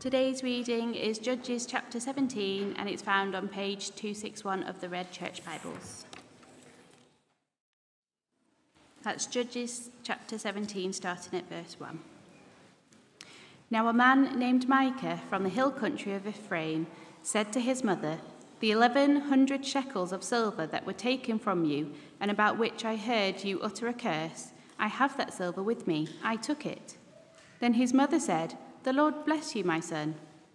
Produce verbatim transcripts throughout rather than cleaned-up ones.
Today's reading is Judges chapter seventeen, and it's found on page two sixty-one of the Red Church Bibles. That's Judges chapter seventeen, starting at verse one. Now a man named Micah from the hill country of Ephraim said to his mother, "The eleven hundred shekels of silver that were taken from you, and about which I heard you utter a curse, I have that silver with me. I took it." Then his mother said, "The Lord bless you, my son."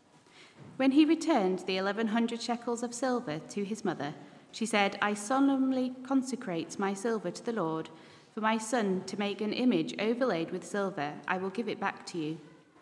When he returned the eleven hundred shekels of silver to his mother, she said, "I solemnly consecrate my silver to the Lord. For my son to make an image overlaid with silver, I will give it back to you."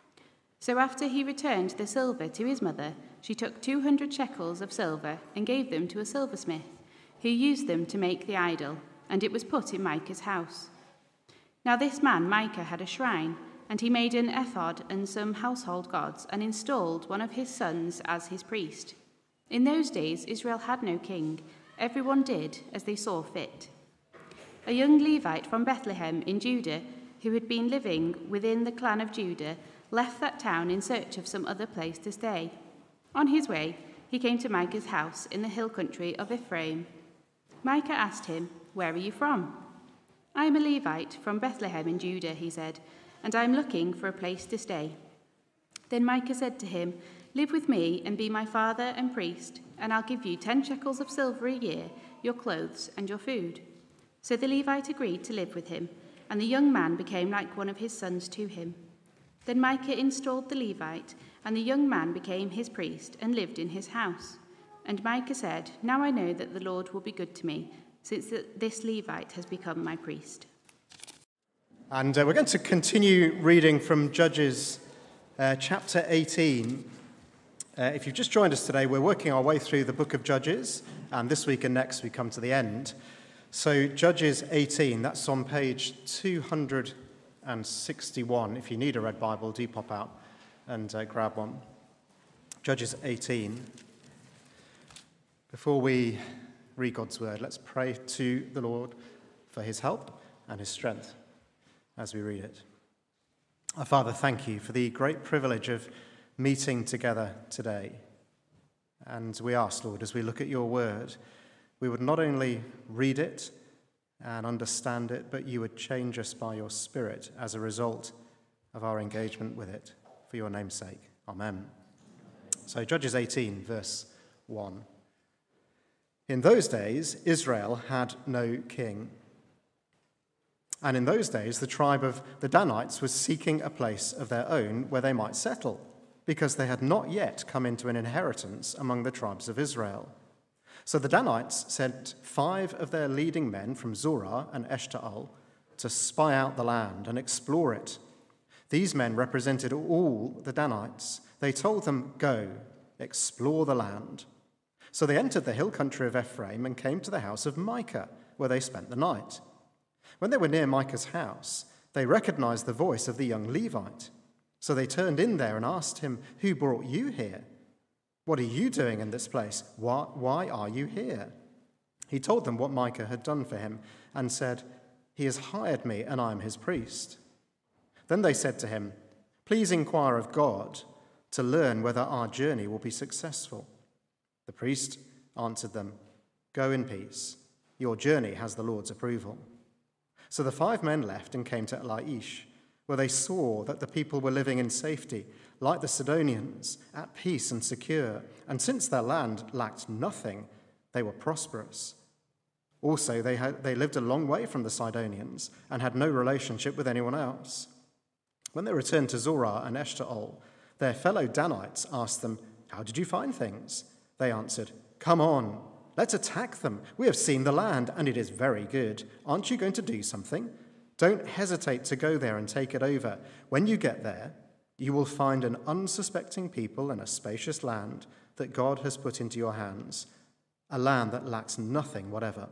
So after he returned the silver to his mother, she took two hundred shekels of silver and gave them to a silversmith, who used them to make the idol, and it was put in Micah's house. Now this man Micah had a shrine, and he made an ephod and some household gods, and installed one of his sons as his priest. In those days Israel had no king. Everyone did as they saw fit. A young Levite from Bethlehem in Judah, who had been living within the clan of Judah, left that town in search of some other place to stay. On his way, he came to Micah's house in the hill country of Ephraim. Micah asked him, "Where are you from?" "I am a Levite from Bethlehem in Judah," he said, "and I am looking for a place to stay." Then Micah said to him, "Live with me and be my father and priest, and I'll give you ten shekels of silver a year, your clothes and your food." So the Levite agreed to live with him, and the young man became like one of his sons to him. Then Micah installed the Levite, and the young man became his priest and lived in his house. And Micah said, "Now I know that the Lord will be good to me, since this Levite has become my priest." And uh, we're going to continue reading from Judges uh, chapter eighteen. Uh, if you've just joined us today, we're working our way through the book of Judges, and this week and next we come to the end. So Judges eighteen, that's on page two hundred sixty-one. If you need a red Bible, do pop out and uh, grab one. Judges eighteen. Before we read God's word, let's pray to the Lord for his help and his strength as we read it. Our Father, thank you for the great privilege of meeting together today. And we ask, Lord, as we look at your word, we would not only read it and understand it, but you would change us by your Spirit as a result of our engagement with it. For your name's sake. Amen. So Judges eighteen, verse one. In those days, Israel had no king. And in those days, the tribe of the Danites was seeking a place of their own where they might settle, because they had not yet come into an inheritance among the tribes of Israel. So the Danites sent five of their leading men from Zorah and Eshtaol to spy out the land and explore it. These men represented all the Danites. They told them, "Go, explore the land." So they entered the hill country of Ephraim and came to the house of Micah, where they spent the night. When they were near Micah's house, they recognized the voice of the young Levite. So they turned in there and asked him, "Who brought you here? What are you doing in this place? Why, why are you here?" He told them what Micah had done for him and said, "He has hired me and I am his priest." Then they said to him, "Please inquire of God to learn whether our journey will be successful." The priest answered them, "Go in peace. Your journey has the Lord's approval." So the five men left and came to Laish, where they saw that the people were living in safety, like the Sidonians, at peace and secure. And since their land lacked nothing, they were prosperous. Also, they had, they lived a long way from the Sidonians and had no relationship with anyone else. When they returned to Zorah and Eshtaol, their fellow Danites asked them, "How did you find things?" They answered, "Come on, let's attack them. We have seen the land, and it is very good. Aren't you going to do something? Don't hesitate to go there and take it over. When you get there, you will find an unsuspecting people and a spacious land that God has put into your hands, a land that lacks nothing whatever."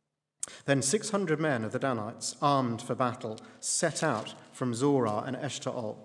Then six hundred men of the Danites, armed for battle, set out from Zorah and Eshtaol.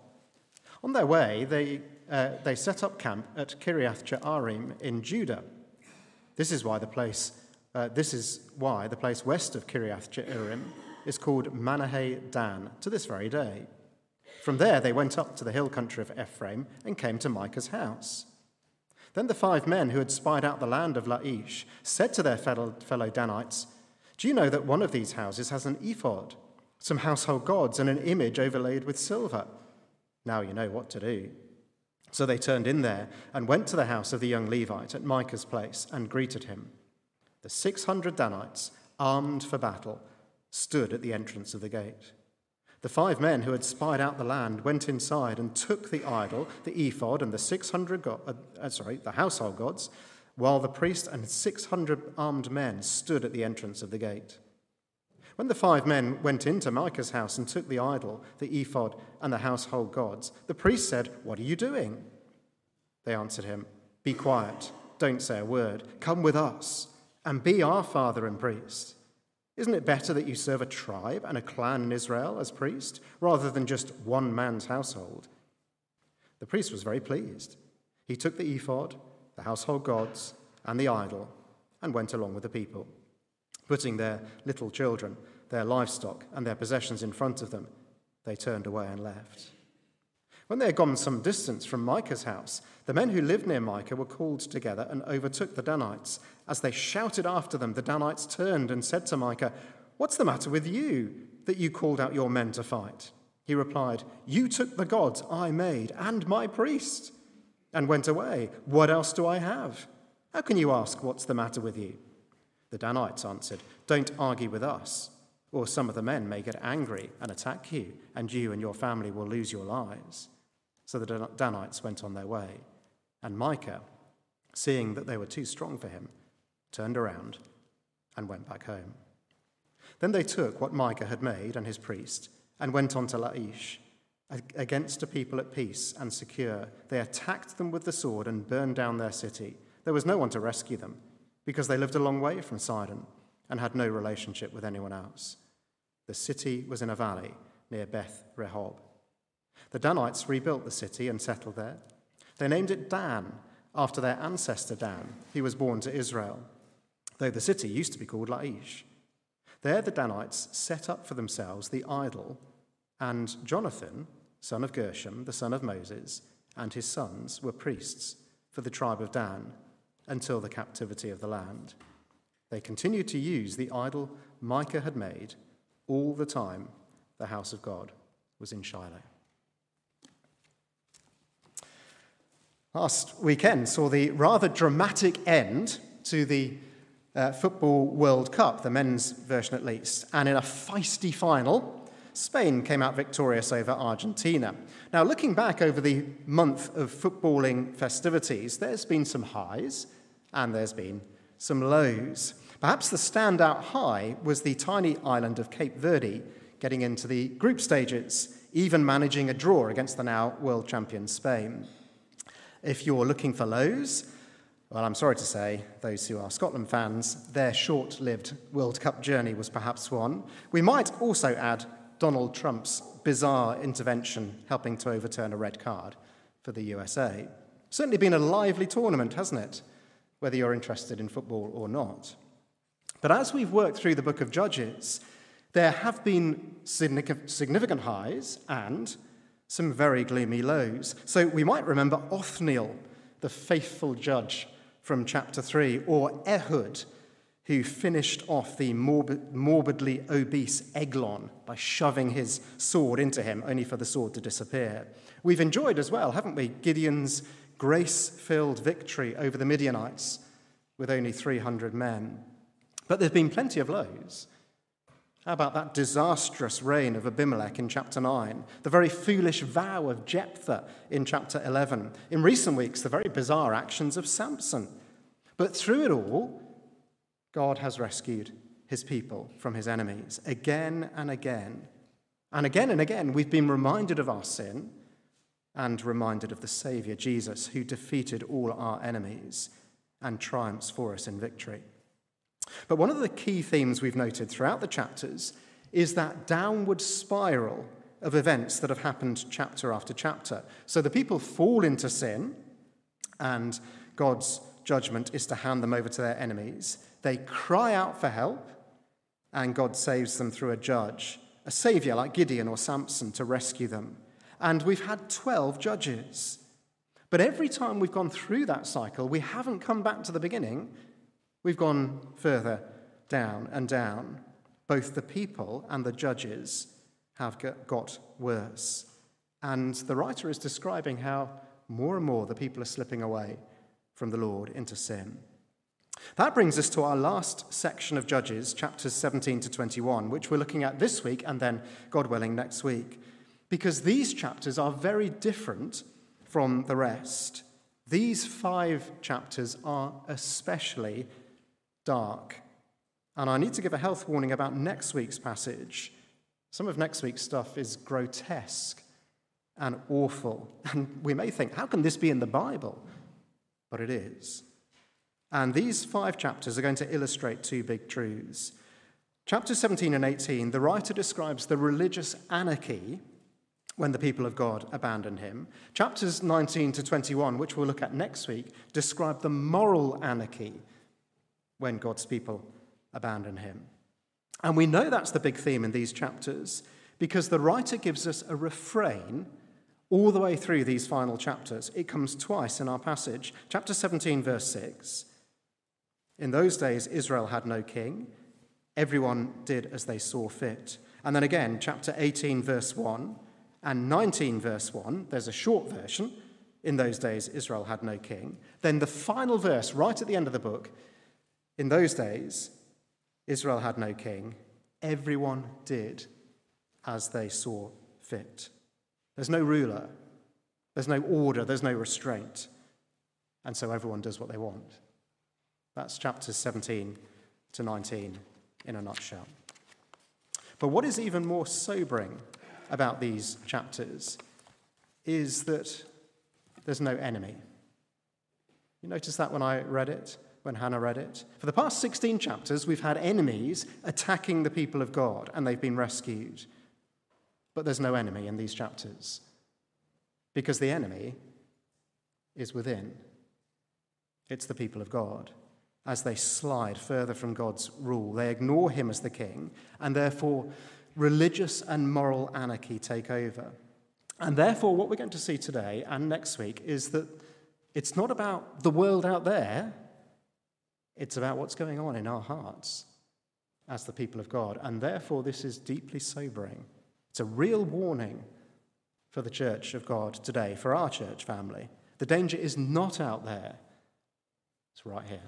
On their way, they, uh, they set up camp at Kiriath Jearim in Judah. This is why the place, uh, this is why the place west of Kiriath Jearim is called Manahe Dan to this very day. From there they went up to the hill country of Ephraim and came to Micah's house. Then the five men who had spied out the land of Laish said to their fellow, fellow Danites, "Do you know that one of these houses has an ephod, some household gods, and an image overlaid with silver? Now you know what to do." So they turned in there and went to the house of the young Levite at Micah's place and greeted him. The six hundred Danites, armed for battle, stood at the entrance of the gate. The five men who had spied out the land went inside and took the idol, the ephod, and the six hundred go- uh, uh, sorry, the household gods, while the priest and six hundred armed men stood at the entrance of the gate. When the five men went into Micah's house and took the idol, the ephod, and the household gods, the priest said, "What are you doing?" They answered him, "Be quiet, don't say a word. Come with us and be our father and priest. Isn't it better that you serve a tribe and a clan in Israel as priest, rather than just one man's household?" The priest was very pleased. He took the ephod, the household gods, and the idol, and went along with the people. Putting their little children, their livestock, and their possessions in front of them, they turned away and left. When they had gone some distance from Micah's house, the men who lived near Micah were called together and overtook the Danites. As they shouted after them, the Danites turned and said to Micah, "What's the matter with you, that you called out your men to fight?" He replied, "You took the gods I made and my priest and went away. What else do I have? How can you ask what's the matter with you?" The Danites answered, "Don't argue with us, or some of the men may get angry and attack you, and you and your family will lose your lives." So the Danites went on their way, and Micah, seeing that they were too strong for him, turned around and went back home. Then they took what Micah had made and his priest and went on to Laish. Against a people at peace and secure, they attacked them with the sword and burned down their city. There was no one to rescue them, because they lived a long way from Sidon and had no relationship with anyone else. The city was in a valley near Beth Rehob. The Danites rebuilt the city and settled there. They named it Dan, after their ancestor Dan, who was born to Israel, though the city used to be called Laish. There the Danites set up for themselves the idol, and Jonathan, son of Gershom, the son of Moses, and his sons were priests for the tribe of Dan until the captivity of the land. They continued to use the idol Micah had made all the time the house of God was in Shiloh. Last weekend saw the rather dramatic end to the uh, Football World Cup, the men's version at least, and in a feisty final, Spain came out victorious over Argentina. Now, looking back over the month of footballing festivities, there's been some highs and there's been some lows. Perhaps the standout high was the tiny island of Cape Verde getting into the group stages, even managing a draw against the now world champion Spain. If you're looking for lows, well, I'm sorry to say, those who are Scotland fans, their short-lived World Cup journey was perhaps one. We might also add Donald Trump's bizarre intervention helping to overturn a red card for the U S A. Certainly been a lively tournament, hasn't it? Whether you're interested in football or not. But as we've worked through the book of Judges, there have been significant highs and some very gloomy lows. So we might remember Othniel, the faithful judge from chapter three, or Ehud, who finished off the morbid, morbidly obese Eglon by shoving his sword into him, only for the sword to disappear. We've enjoyed as well, haven't we, Gideon's grace-filled victory over the Midianites with only three hundred men. But there's been plenty of lows. How about that disastrous reign of Abimelech in chapter nine? The very foolish vow of Jephthah in chapter eleven. In recent weeks, the very bizarre actions of Samson. But through it all, God has rescued his people from his enemies again and again. And again and again, we've been reminded of our sin and reminded of the Saviour, Jesus, who defeated all our enemies and triumphs for us in victory. But one of the key themes we've noted throughout the chapters is that downward spiral of events that have happened chapter after chapter. So the people fall into sin, and God's judgment is to hand them over to their enemies. They cry out for help, and God saves them through a judge, a saviour like Gideon or Samson to rescue them. and we've had twelve judges. But every time we've gone through that cycle, we haven't come back to the beginning. We've gone further down and down. Both the people and the judges have got worse. And the writer is describing how more and more the people are slipping away from the Lord into sin. That brings us to our last section of Judges, chapters seventeen to twenty-one, which we're looking at this week and then, God willing, next week. Because these chapters are very different from the rest. These five chapters are especially dark. And I need to give a health warning about next week's passage. Some of next week's stuff is grotesque and awful. And we may think, how can this be in the Bible? But it is. And these five chapters are going to illustrate two big truths. Chapters seventeen and eighteen, the writer describes the religious anarchy when the people of God abandon him. Chapters nineteen to twenty-one, which we'll look at next week, describe the moral anarchy when God's people abandon him. And we know that's the big theme in these chapters because the writer gives us a refrain all the way through these final chapters. It comes twice in our passage. Chapter seventeen, verse six. In those days, Israel had no king. Everyone did as they saw fit. And then again, chapter eighteen, verse one. And nineteen, verse one, there's a short version. In those days, Israel had no king. Then the final verse, right at the end of the book, in those days, Israel had no king. Everyone did as they saw fit. There's no ruler. There's no order. There's no restraint. And so everyone does what they want. That's chapters seventeen to nineteen in a nutshell. But what is even more sobering about these chapters is that there's no enemy. You notice that when I read it, when Hannah read it? For the past sixteen chapters, we've had enemies attacking the people of God, and they've been rescued. But there's no enemy in these chapters, because the enemy is within. It's the people of God. As they slide further from God's rule, they ignore him as the king, and therefore religious and moral anarchy take over. And therefore, what we're going to see today and next week is that it's not about the world out there, it's about what's going on in our hearts as the people of God. And therefore, this is deeply sobering. It's a real warning for the church of God today, for our church family. The danger is not out there, it's right here.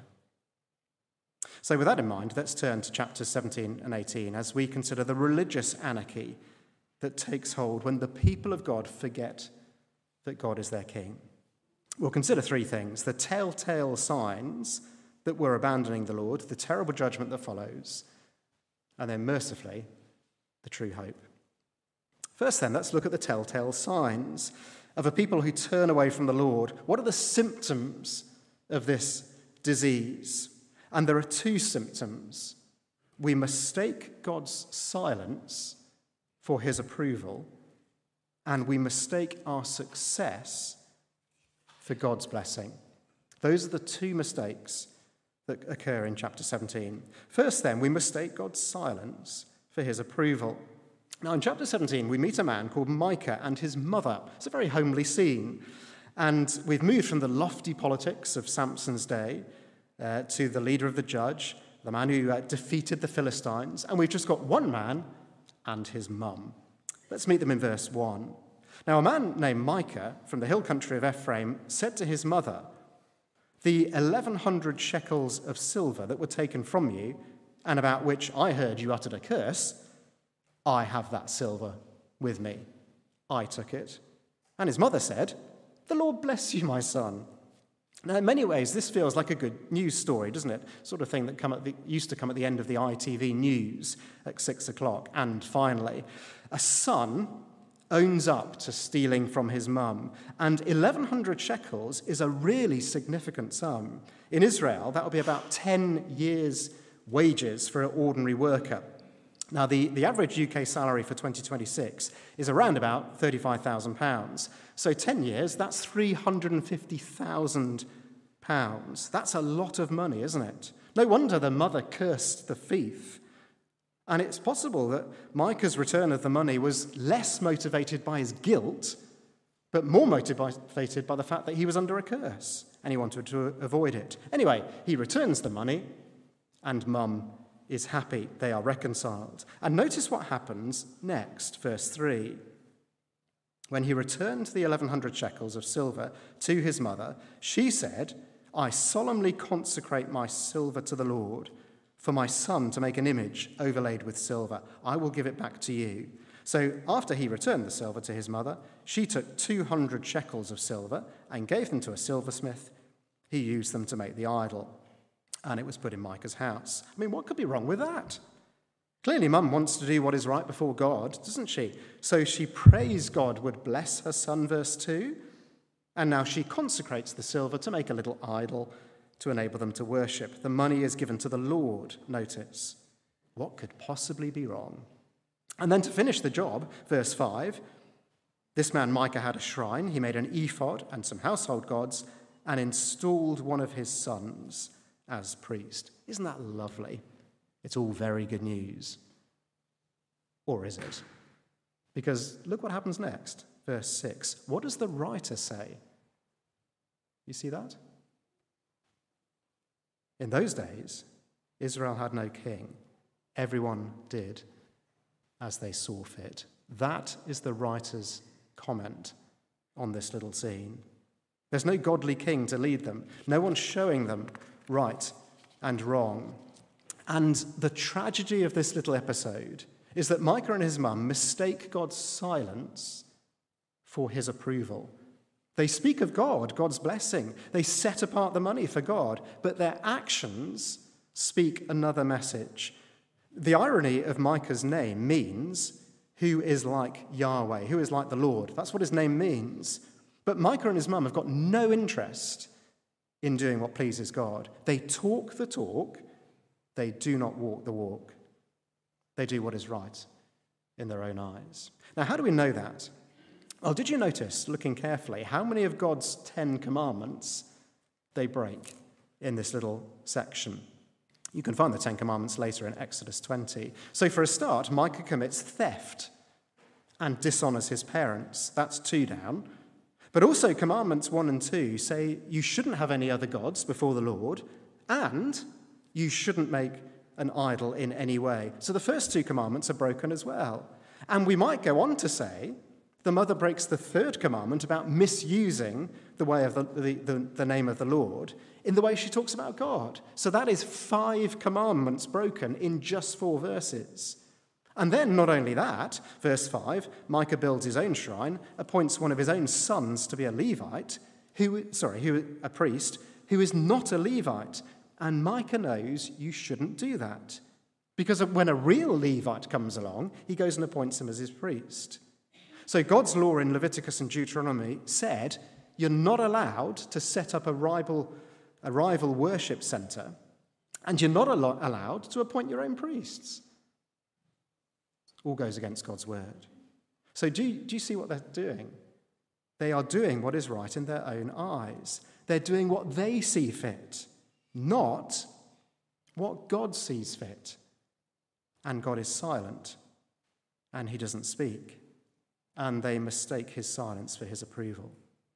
So with that in mind, let's turn to chapters seventeen and eighteen as we consider the religious anarchy that takes hold when the people of God forget that God is their king. We'll consider three things: the telltale signs that we're abandoning the Lord, the terrible judgment that follows, and then mercifully, the true hope. First then, let's look at the telltale signs of a people who turn away from the Lord. What are the symptoms of this disease? And there are two symptoms. We mistake God's silence for his approval, and we mistake our success for God's blessing. Those are the two mistakes that occur in chapter seventeen. First, then, we mistake God's silence for his approval. Now, in chapter seventeen, we meet a man called Micah and his mother. It's a very homely scene. And we've moved from the lofty politics of Samson's day uh, to the leader of the judge, the man who uh, defeated the Philistines. And we've just got one man and his mum. Let's meet them in verse one. Now, a man named Micah from the hill country of Ephraim said to his mother, "The eleven hundred shekels of silver that were taken from you, and about which I heard you uttered a curse, I have that silver with me. I took it." And his mother said, "The Lord bless you, my son." Now, in many ways, this feels like a good news story, doesn't it? Sort of thing that come at the, used to come at the end of the I T V news at six o'clock. And finally, a son owns up to stealing from his mum. And eleven hundred shekels is a really significant sum. In Israel, that would be about ten years' wages for an ordinary worker. Now, the, the average U K salary for twenty twenty-six is around about thirty-five thousand pounds. So ten years, that's three hundred fifty thousand pounds. That's a lot of money, isn't it? No wonder the mother cursed the thief. And it's possible that Micah's return of the money was less motivated by his guilt, but more motivated by the fact that he was under a curse and he wanted to avoid it. Anyway, he returns the money and Mum is happy. They are reconciled. And notice what happens next, verse three. When he returned the eleven hundred shekels of silver to his mother, she said, I solemnly consecrate my silver to the Lord. For my son to make an image overlaid with silver, I will give it back to you. So after he returned the silver to his mother, she took two hundred shekels of silver and gave them to a silversmith. He used them to make the idol, and it was put in Micah's house. I mean, what could be wrong with that? Clearly, Mum wants to do what is right before God, doesn't she? So she prays God would bless her son, verse two, and now she consecrates the silver to make a little idol to enable them to worship. The money is given to the Lord, notice. What could possibly be wrong? And then to finish the job, verse five, this man Micah had a shrine. He made an ephod and some household gods and installed one of his sons as priest. Isn't that lovely? It's all very good news. Or is it? Because look what happens next, verse six. What does the writer say? You see that? In those days, Israel had no king. Everyone did as they saw fit. That is the writer's comment on this little scene. There's no godly king to lead them. No one showing them right and wrong. And the tragedy of this little episode is that Micah and his mum mistake God's silence for his approval. They speak of God, God's blessing. They set apart the money for God, but their actions speak another message. The irony of Micah's name means who is like Yahweh, who is like the Lord. That's what his name means. But Micah and his mum have got no interest in doing what pleases God. They talk the talk, they do not walk the walk. They do what is right in their own eyes. Now, how do we know that? Well, did you notice, looking carefully, how many of God's Ten Commandments they break in this little section? You can find the Ten Commandments later in Exodus twenty. So for a start, Micah commits theft and dishonors his parents. That's two down. But also Commandments one and two say you shouldn't have any other gods before the Lord, and you shouldn't make an idol in any way. So the first two commandments are broken as well. And we might go on to say the mother breaks the third commandment about misusing the way of the, the, the, the name of the Lord in the way she talks about God. So that is five commandments broken in just four verses. And then not only that, verse five, Micah builds his own shrine, appoints one of his own sons to be a Levite, who, sorry, who, a priest, who is not a Levite. And Micah knows you shouldn't do that. Because when a real Levite comes along, he goes and appoints him as his priest. So God's law in Leviticus and Deuteronomy said you're not allowed to set up a rival, a rival worship center, and you're not al- allowed to appoint your own priests. All goes against God's word. So do you, do you see what they're doing? They are doing what is right in their own eyes. They're doing what they see fit, not what God sees fit. And God is silent, and he doesn't speak. And they mistake his silence for his approval.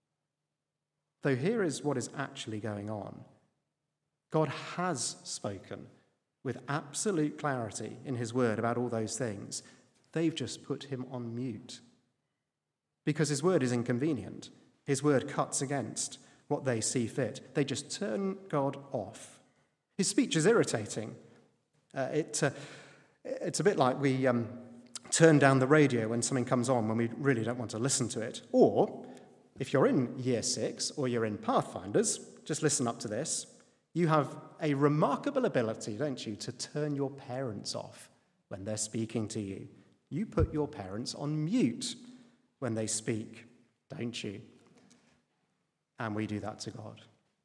Though here is what is actually going on. God has spoken with absolute clarity in his word about all those things. They've just put him on mute. Because his word is inconvenient. His word cuts against what they see fit. They just turn God off. His speech is irritating. Uh, it, uh, it's a bit like we... Um, turn down the radio when something comes on when we really don't want to listen to it. Or, if you're in year six or you're in Pathfinders, just listen up to this. You have a remarkable ability, don't you, to turn your parents off when they're speaking to you. You put your parents on mute when they speak, don't you? And we do that to God.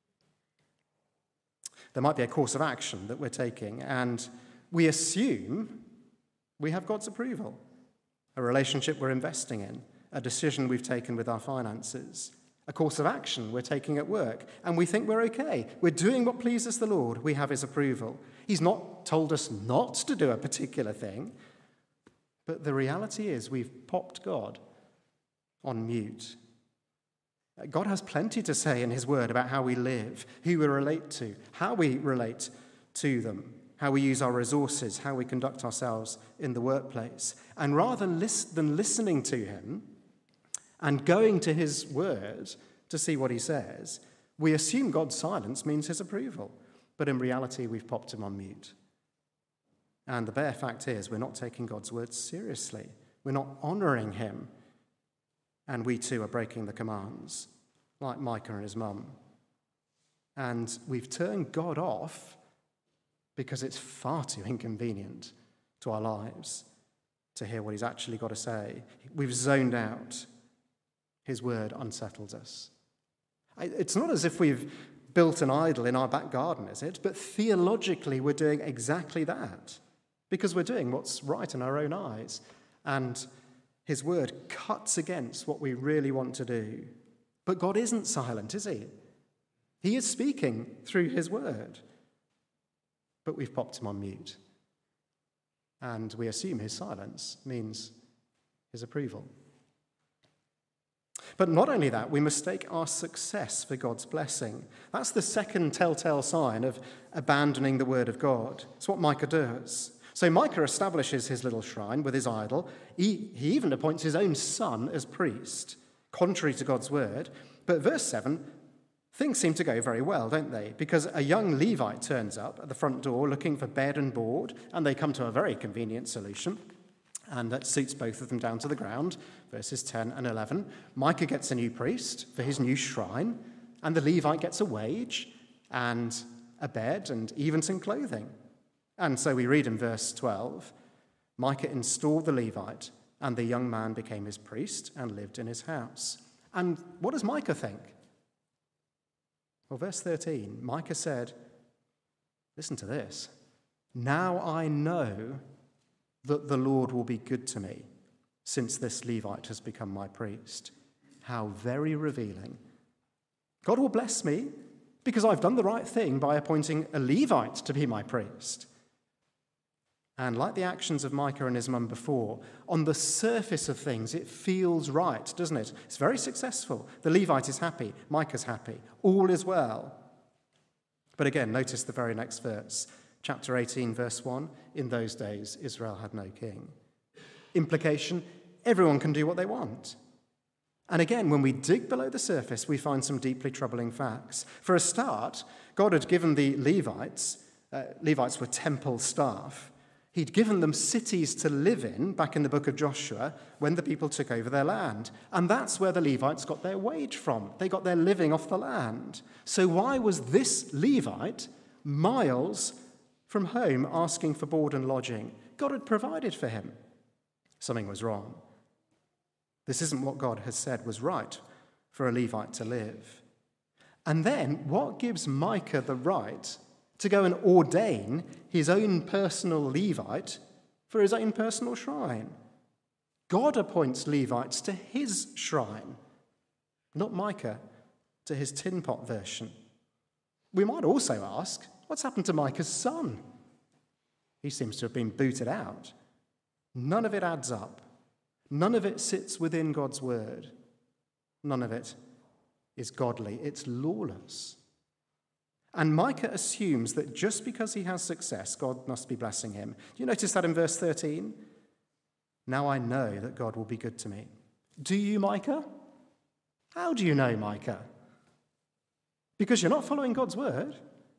There might be a course of action that we're taking, and we assume we have God's approval, a relationship we're investing in, a decision we've taken with our finances, a course of action we're taking at work, and we think we're okay. We're doing what pleases the Lord. We have his approval. He's not told us not to do a particular thing, but the reality is we've popped God on mute. God has plenty to say in his word about how we live, who we relate to, how we relate to them, how we use our resources, how we conduct ourselves in the workplace. And rather than listening to him and going to his word to see what he says, we assume God's silence means his approval. But in reality, we've popped him on mute. And the bare fact is, we're not taking God's word seriously. We're not honouring him. And we too are breaking the commands, like Micah and his mum. And we've turned God off because it's far too inconvenient to our lives to hear what he's actually got to say. We've zoned out. His word unsettles us. It's not as if we've built an idol in our back garden, is it? But theologically, we're doing exactly that because we're doing what's right in our own eyes. And his word cuts against what we really want to do. But God isn't silent, is he? He is speaking through his word. But we've popped him on mute. And we assume his silence means his approval. But not only that, we mistake our success for God's blessing. That's the second telltale sign of abandoning the word of God. It's what Micah does. So Micah establishes his little shrine with his idol. He, he even appoints his own son as priest, contrary to God's word. But verse seven, things seem to go very well, don't they? Because a young Levite turns up at the front door looking for bed and board, and they come to a very convenient solution. And that suits both of them down to the ground, verses ten and eleven. Micah gets a new priest for his new shrine, and the Levite gets a wage and a bed and even some clothing. And so we read in verse twelve, Micah installed the Levite, and the young man became his priest and lived in his house. And what does Micah think? Well, verse thirteen, Micah said, listen to this, now I know that the Lord will be good to me, since this Levite has become my priest. How very revealing. God will bless me because I've done the right thing by appointing a Levite to be my priest. And like the actions of Micah and his mum before, on the surface of things, it feels right, doesn't it? It's very successful. The Levite is happy. Micah's happy. All is well. But again, notice the very next verse. Chapter eighteen, verse one, in those days, Israel had no king. Implication, everyone can do what they want. And again, when we dig below the surface, we find some deeply troubling facts. For a start, God had given the Levites, uh, Levites were temple staff, he'd given them cities to live in back in the book of Joshua when the people took over their land. And that's where the Levites got their wage from. They got their living off the land. So why was this Levite miles from home asking for board and lodging? God had provided for him. Something was wrong. This isn't what God has said was right for a Levite to live. And then what gives Micah the right to go and ordain his own personal Levite for his own personal shrine? God appoints Levites to his shrine, not Micah to his tin pot version. We might also ask, what's happened to Micah's son? He seems to have been booted out. None of it adds up. None of it sits within God's word. None of it is godly. It's lawless. And Micah assumes that just because he has success, God must be blessing him. Do you notice that in verse thirteen? Now I know that God will be good to me. Do you, Micah? How do you know, Micah? Because you're not following God's word.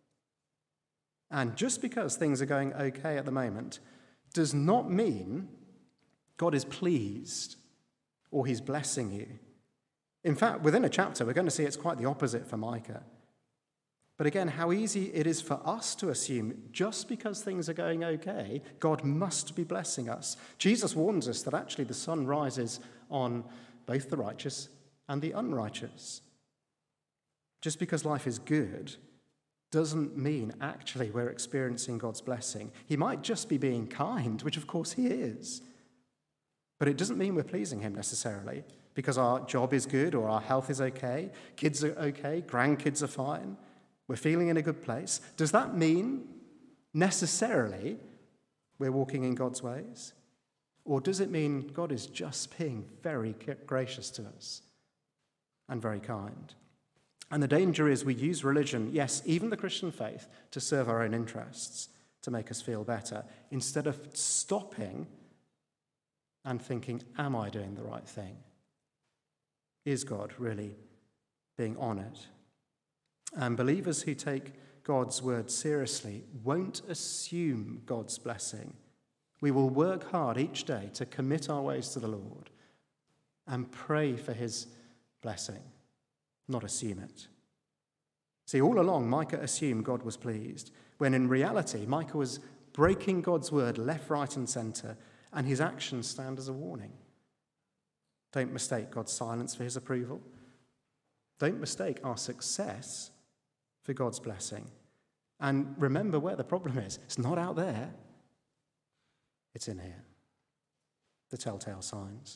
And just because things are going okay at the moment does not mean God is pleased or he's blessing you. In fact, within a chapter, we're going to see it's quite the opposite for Micah. But again, how easy it is for us to assume just because things are going okay, God must be blessing us. Jesus warns us that actually the sun rises on both the righteous and the unrighteous. Just because life is good doesn't mean actually we're experiencing God's blessing. He might just be being kind, which of course he is. But it doesn't mean we're pleasing him necessarily. because our job is good or our health is okay, kids are okay, grandkids are fine, we're feeling in a good place, does that mean necessarily we're walking in God's ways? Or does it mean God is just being very gracious to us and very kind? And the danger is we use religion, yes, even the Christian faith, to serve our own interests, to make us feel better, instead of stopping and thinking, am I doing the right thing? Is God really being honoured? And believers who take God's word seriously won't assume God's blessing. We will work hard each day to commit our ways to the Lord and pray for his blessing, not assume it. See, all along, Micah assumed God was pleased, when in reality, Micah was breaking God's word left, right, and centre, and his actions stand as a warning. Don't mistake God's silence for his approval. Don't mistake our success for God's blessing. And remember where the problem is. It's not out there. It's in here. The telltale signs.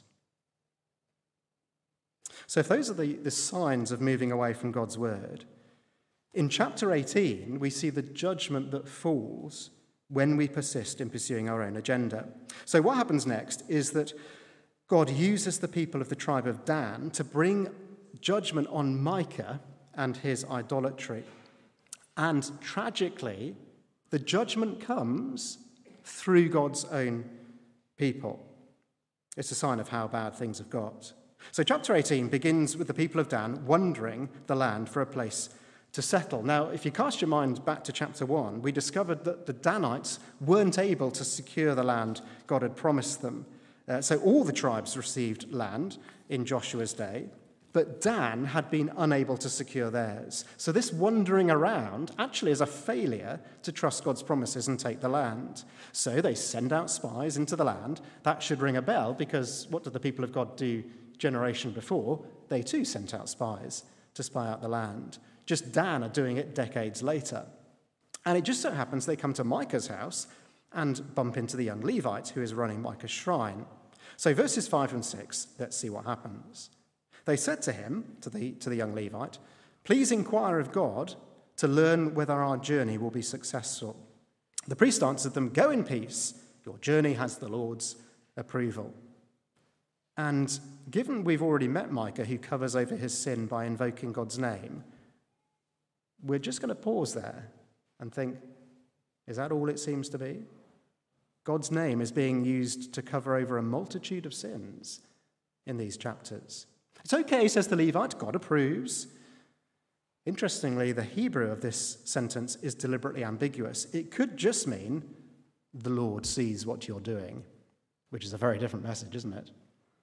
So if those are the, the signs of moving away from God's word, in chapter eighteen, we see the judgment that falls when we persist in pursuing our own agenda. So what happens next is that God uses the people of the tribe of Dan to bring judgment on Micah and his idolatry. And tragically, the judgment comes through God's own people. It's a sign of how bad things have got. So chapter eighteen begins with the people of Dan wandering the land for a place to settle. Now, if you cast your mind back to chapter one, we discovered that the Danites weren't able to secure the land God had promised them. Uh, so all the tribes received land in Joshua's day, but Dan had been unable to secure theirs. So this wandering around actually is a failure to trust God's promises and take the land. So they send out spies into the land. That should ring a bell, because what did the people of God do generation before? They too sent out spies to spy out the land. Just Dan are doing it decades later. And it just so happens they come to Micah's house and bump into the young Levite who is running Micah's shrine. So verses five and six, let's see what happens. They said to him, to the, to the young Levite, "Please inquire of God to learn whether our journey will be successful." The priest answered them, "Go in peace. Your journey has the Lord's approval." And given we've already met Micah, who covers over his sin by invoking God's name, we're just going to pause there and think, is that all it seems to be? God's name is being used to cover over a multitude of sins in these chapters. It's okay, says the Levite, God approves. Interestingly, the Hebrew of this sentence is deliberately ambiguous. It could just mean, the Lord sees what you're doing, which is a very different message, isn't it?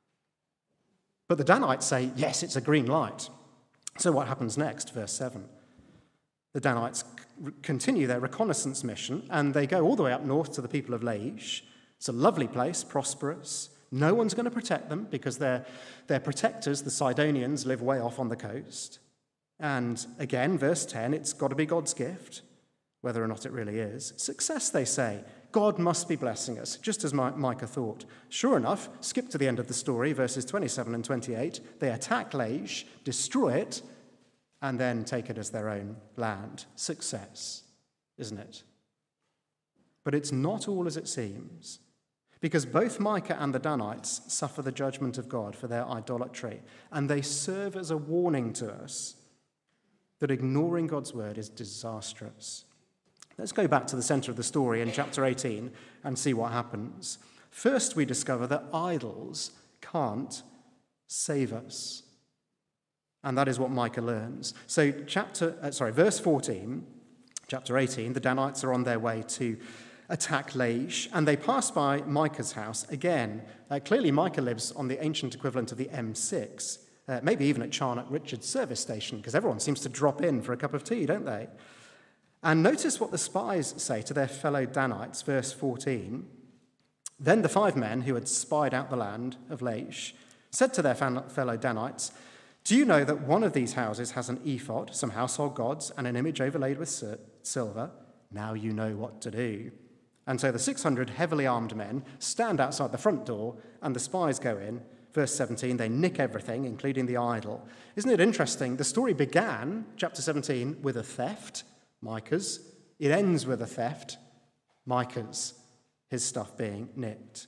But the Danites say, yes, it's a green light. So what happens next? Verse seven. The Danites c- continue their reconnaissance mission, and they go all the way up north to the people of Laish. It's a lovely place, prosperous. No one's going to protect them because their, their protectors, the Sidonians, live way off on the coast. And again, verse ten, it's got to be God's gift, whether or not it really is. Success, they say. God must be blessing us, just as Micah thought. Sure enough, skip to the end of the story, verses twenty-seven and twenty-eight. They attack Laish, destroy it, and then take it as their own land. Success, isn't it? But it's not all as it seems, because both Micah and the Danites suffer the judgment of God for their idolatry, and they serve as a warning to us that ignoring God's word is disastrous. Let's go back to the center of the story in chapter eighteen and see what happens. First, we discover that idols can't save us. And that is what Micah learns. So chapter, uh, sorry, verse fourteen, chapter eighteen, the Danites are on their way to attack Laish, and they pass by Micah's house again. Uh, clearly, Micah lives on the ancient equivalent of the M six, uh, maybe even at Charnock Richards service station, because everyone seems to drop in for a cup of tea, don't they? And notice what the spies say to their fellow Danites, verse fourteen. Then the five men who had spied out the land of Laish said to their fellow Danites, "Do you know that one of these houses has an ephod, some household gods, and an image overlaid with silver? Now you know what to do." And so the six hundred heavily armed men stand outside the front door, and the spies go in, Verse seventeen, they nick everything, including the idol. Isn't it interesting? The story began, chapter seventeen, with a theft, Micah's. It ends with a theft, Micah's, his stuff being nicked.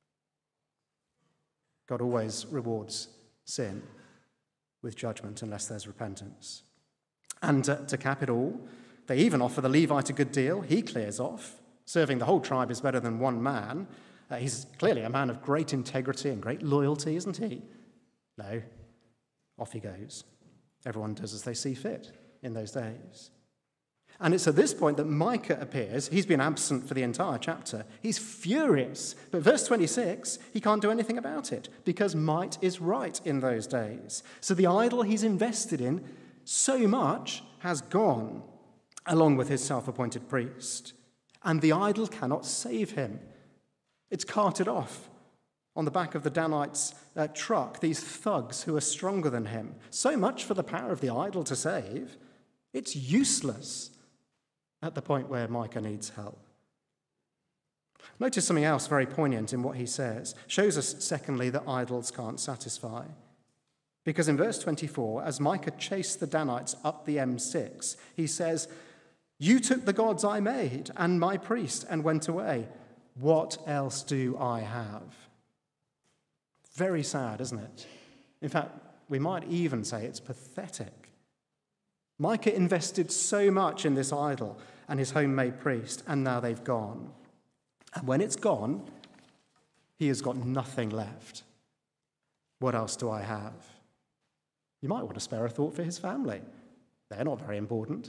God always rewards sin with judgment unless there's repentance. And uh, to cap it all, they even offer the Levite a good deal. He clears off. Serving the whole tribe is better than one man. Uh, he's clearly a man of great integrity and great loyalty, isn't he? No. Off he goes. Everyone does as they see fit in those days. And it's at this point that Micah appears. He's been absent for the entire chapter. He's furious. But verse twenty-six, he can't do anything about it because might is right in those days. So the idol he's invested in so much has gone, along with his self-appointed priest. And the idol cannot save him. It's carted off on the back of the Danites' uh, truck, these thugs who are stronger than him. So much for the power of the idol to save. It's useless at the point where Micah needs help. Notice something else very poignant in what he says. Shows us, secondly, that idols can't satisfy. Because in verse twenty-four, as Micah chased the Danites up the M six, he says, "You took the gods I made and my priest and went away. What else do I have?" Very sad, isn't it? In fact, we might even say it's pathetic. Micah invested so much in this idol and his homemade priest, and now they've gone. And when it's gone, he has got nothing left. What else do I have? You might want to spare a thought for his family. They're not very important.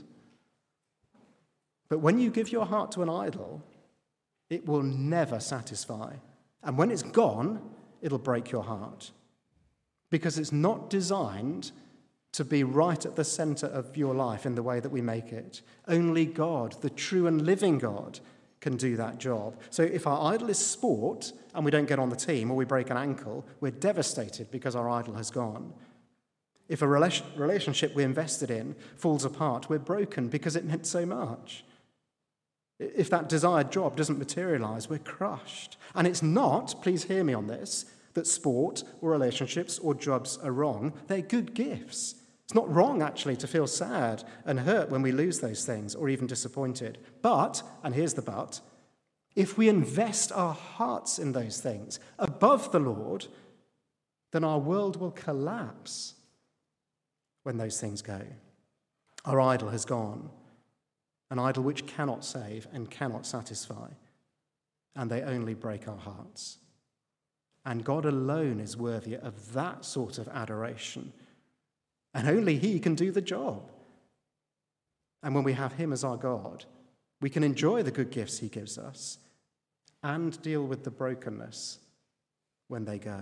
But when you give your heart to an idol, it will never satisfy. And when it's gone, it'll break your heart. Because it's not designed to be right at the center of your life in the way that we make it. Only God, the true and living God, can do that job. So if our idol is sport and we don't get on the team or we break an ankle, we're devastated because our idol has gone. If a relationship we invested in falls apart, we're broken because it meant so much. If that desired job doesn't materialize, we're crushed. And it's not, please hear me on this, that sport or relationships or jobs are wrong. They're good gifts. It's not wrong, actually, to feel sad and hurt when we lose those things or even disappointed. But, and here's the but, if we invest our hearts in those things above the Lord, then our world will collapse when those things go. Our idol has gone, an idol which cannot save and cannot satisfy, and they only break our hearts. And God alone is worthy of that sort of adoration, and only he can do the job. And when we have him as our God, we can enjoy the good gifts he gives us and deal with the brokenness when they go.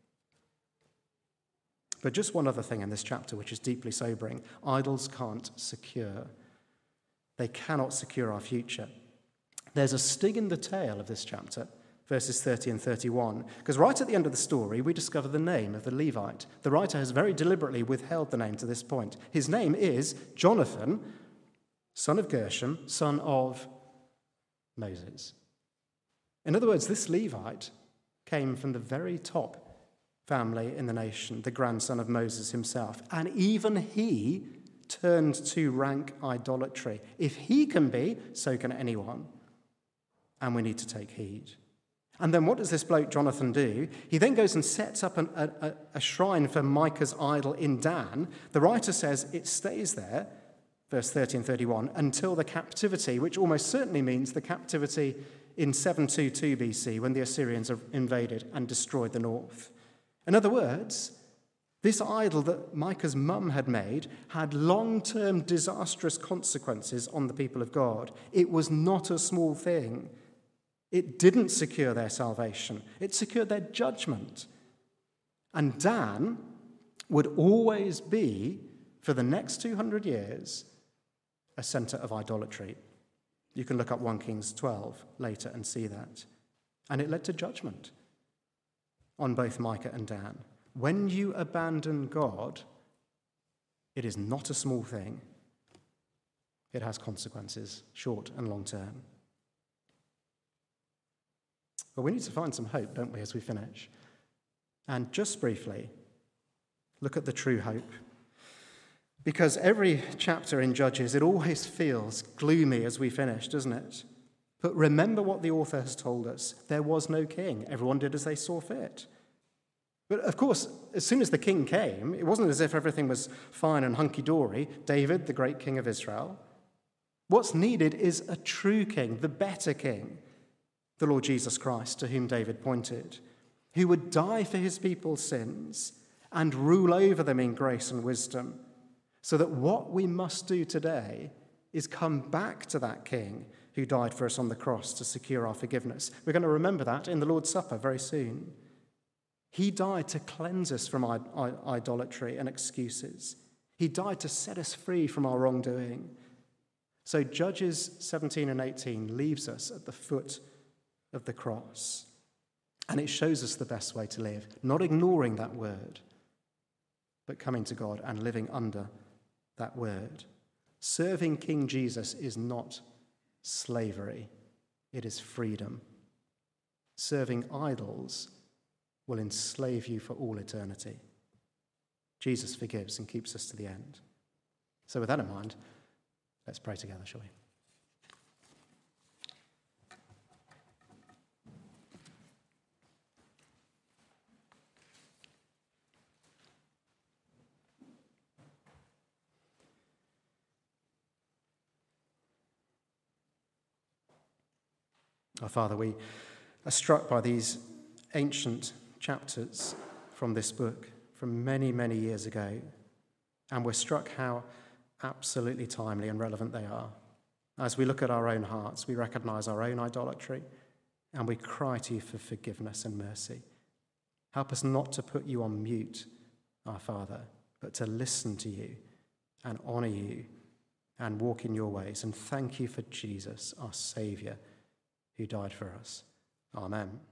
But just one other thing in this chapter, which is deeply sobering. Idols can't secure. They cannot secure our future. There's a sting in the tail of this chapter, verses thirty and thirty-one, because right at the end of the story, we discover the name of the Levite. The writer has very deliberately withheld the name to this point. His name is Jonathan, son of Gershom, son of Moses. In other words, this Levite came from the very top family in the nation, the grandson of Moses himself. And even he turned to rank idolatry. If he can be, so can anyone. And we need to take heed. And then what does this bloke Jonathan do? He then goes and sets up an, a, a shrine for Micah's idol in Dan. The writer says it stays there, verse thirty and thirty-one, until the captivity, which almost certainly means the captivity in seven twenty-two B C, when the Assyrians invaded and destroyed the north. In other words, this idol that Micah's mum had made had long-term disastrous consequences on the people of God. It was not a small thing. It didn't secure their salvation. It secured their judgment. And Dan would always be, for the next two hundred years, a center of idolatry. You can look up First Kings twelve later and see that. And it led to judgment on both Micah and Dan. When you abandon God, it is not a small thing. It has consequences, short and long term. But we need to find some hope, don't we, as we finish? And just briefly, look at the true hope. Because every chapter in Judges, it always feels gloomy as we finish, doesn't it? But remember what the author has told us. There was no king. Everyone did as they saw fit. But of course, as soon as the king came, it wasn't as if everything was fine and hunky-dory. David, the great king of Israel. What's needed is a true king, the better king, the Lord Jesus Christ, to whom David pointed, who would die for his people's sins and rule over them in grace and wisdom, so that what we must do today is come back to that king who died for us on the cross to secure our forgiveness. We're going to remember that in the Lord's Supper very soon. He died to cleanse us from idolatry and excuses. He died to set us free from our wrongdoing. So Judges seventeen and eighteen leaves us at the foot of the cross. And it shows us the best way to live, not ignoring that word, but coming to God and living under that word. Serving King Jesus is not slavery, it is freedom. Serving idols will enslave you for all eternity. Jesus forgives and keeps us to the end. So with that in mind, let's pray together, shall we? Our Father, we are struck by these ancient chapters from this book from many, many years ago, and we're struck how absolutely timely and relevant they are. As we look at our own hearts, we recognize our own idolatry, and we cry to you for forgiveness and mercy. Help us not to put you on mute, our Father, but to listen to you and honor you and walk in your ways. And thank you for Jesus, our Saviour, who died for us. Amen.